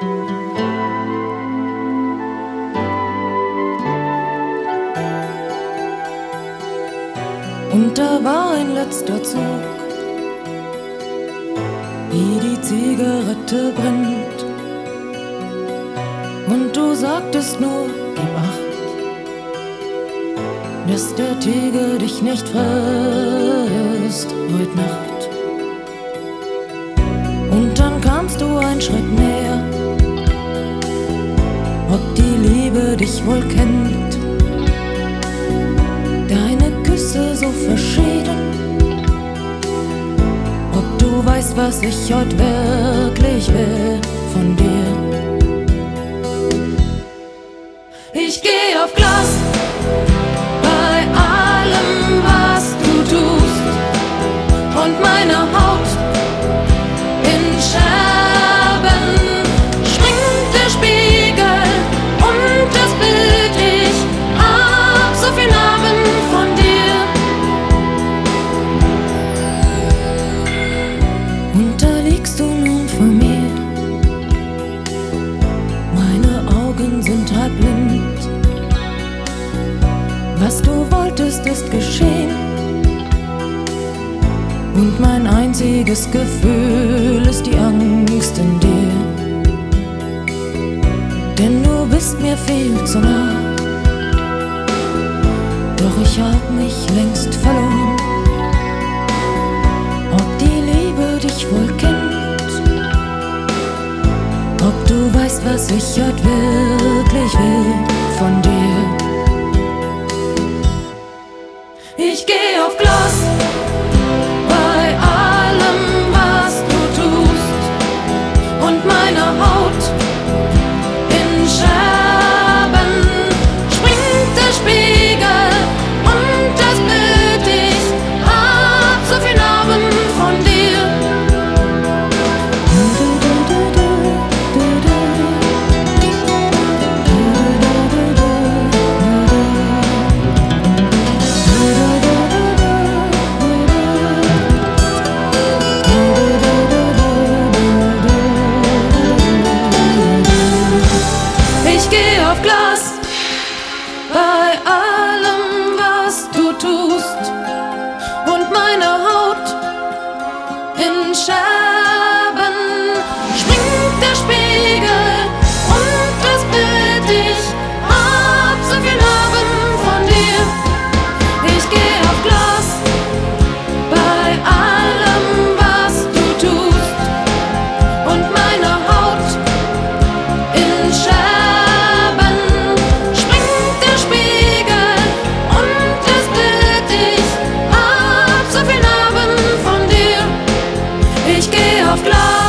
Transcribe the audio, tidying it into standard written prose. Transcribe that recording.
Und da war ein letzter Zug, wie die Zigarette brennt. Und du sagtest nur, gib acht, dass der Tiger dich nicht frisst heut Nacht. Und dann kamst du einen Schritt näher, ob die Liebe dich wohl kennt. Deine Küsse so verschieden, ob du weißt, was ich heut wirklich will von dir. Ich geh auf Glas bei allem, was du tust, und meine Haut in Scherben springt der Spiegel und das Bild, ich hab so viel Narben von dir. Und da liegst du nun vor mir, meine Augen sind halb blind. Was du wolltest, ist geschehen, und mein einziges Gefühl ist die Angst in dir. Denn du bist mir viel zu nah, doch ich hab mich längst verloren. Ob die Liebe dich wohl kennt, ob du weißt, was ich heut wirklich will von dir. Ich geh auf Glas bei allem, was du tust, und meine Haut in Scherben springt der Spiegel und das Bild, ich hab so viel Narben von dir. Ich geh auf Glas bei allem, was du tust, und meine Haut in Scherben springt der Spiegel und das Bild, ich hab so viel Narben von dir. Ich geh auf Glas bei allem, was du tust, und meine Haut in Scherben springt der Spiegel und das Bild, ich hab so viel Narben von dir. Ich geh auf Glas.